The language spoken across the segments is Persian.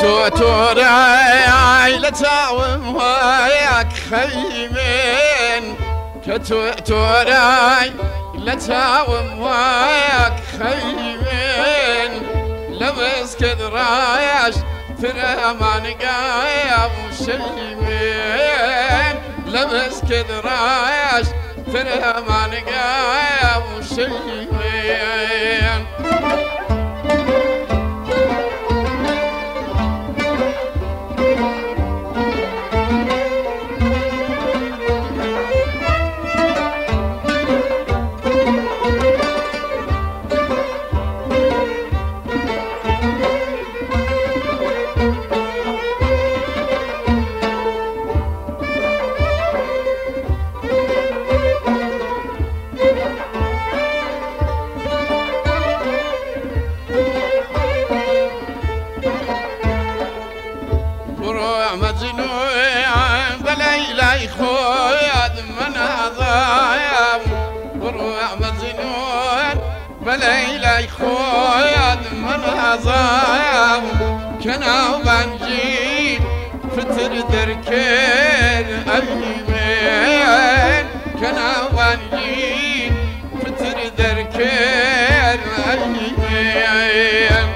توتوراي لتاوم وياك خيمين كتوتوراي لتاوم وياك خيمين لبس كدرايش ترى ما نقايا وشيمين لبس كدرايش ترى ما نقايا وشيمين بليلي خويا من عظام كنا بنجي فتر دركين أيمين كنا بنجي فتر دركين أيمين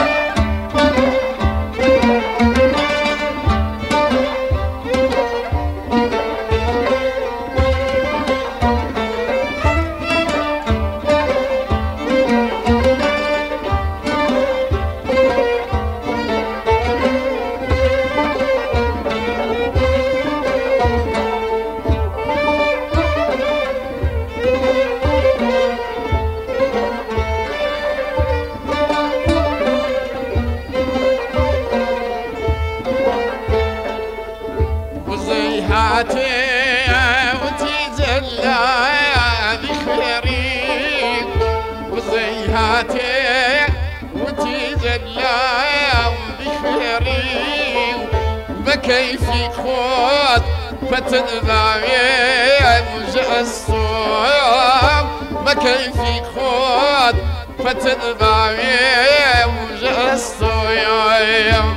وتجلى بخيري وزيهاتي وتجلى بخيري بكيفي خود فتدبعي مجسوم بكيفي خود فتدبعي مجسوم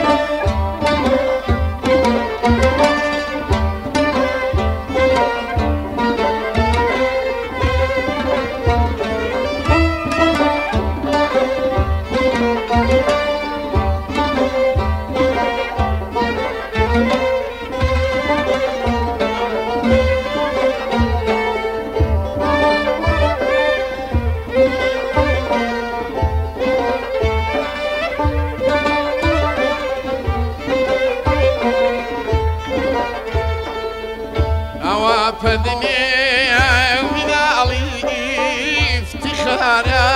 فدني وذالي افتخارا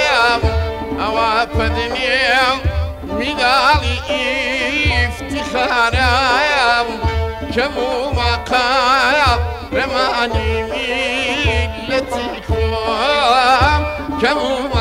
اوافدني وذالي افتخارا كمو مقايا رماني ملتكم كمو